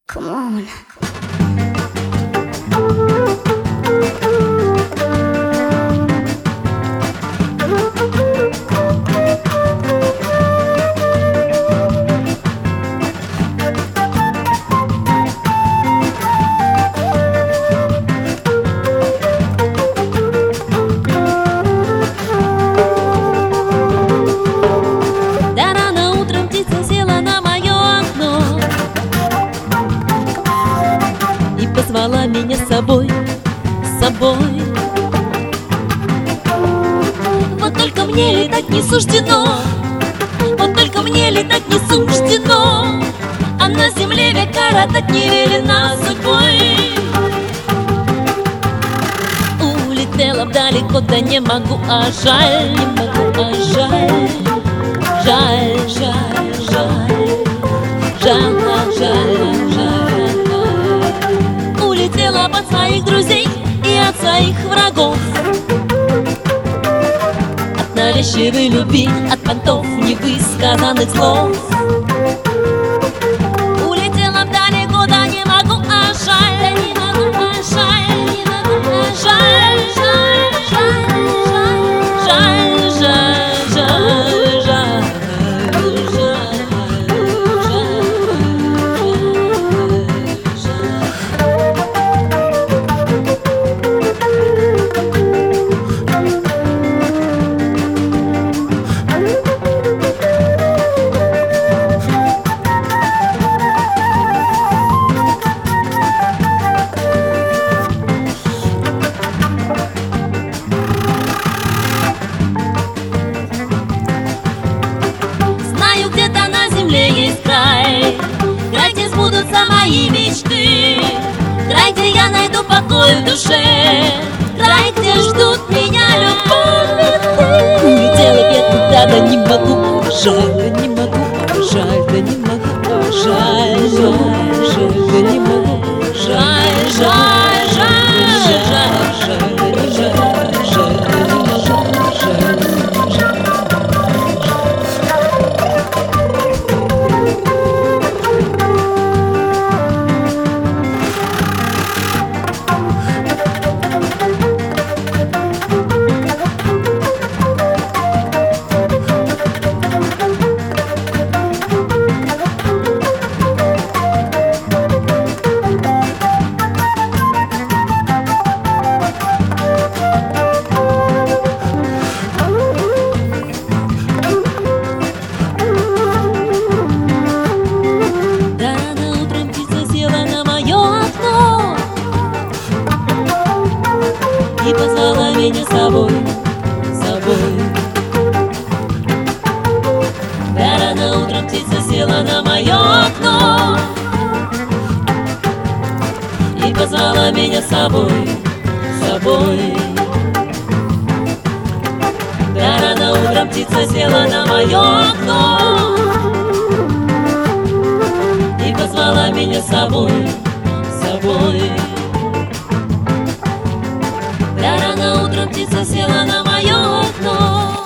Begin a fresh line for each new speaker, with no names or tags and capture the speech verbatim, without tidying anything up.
Come on.
Да рано утром птица села на мое окно и позвала меня с собой, с собой. Вот только мне летать не суждено, вот только мне летать не суждено, а на земле век коротать не велена судьбой. Улетела вдалеко, да не могу, а жаль, не могу, а жаль. Жаль, жаль, жаль, жаль, жаль, жаль. Улетела от своих друзей и от своих врагов, от навязчивой любви, от понтов невысказанных слов. Улетела вдалеко, да не могу, а жаль, да не могу, а жаль, не могу, а жаль, жаль, жаль, жаль, жаль, жаль, жаль. Где-то на земле есть край, край, где сбудутся мои мечты, край, где я найду покой в душе, край, где ждут меня любовь и ты. Улетела я туда, да не могу, жаль, да не могу, жаль, да не могу, жаль, жаль, жаль, да не могу, жаль, жаль, жаль, жаль, жаль, жаль, жаль, жаль. И позвала меня с собой, с собой. Да рано утром птица села на мое окно и позвала меня с собой, с собой. Да рано утром птица села на мое окно и позвала меня с собой, с собой. Да рано утром птица села на мое окно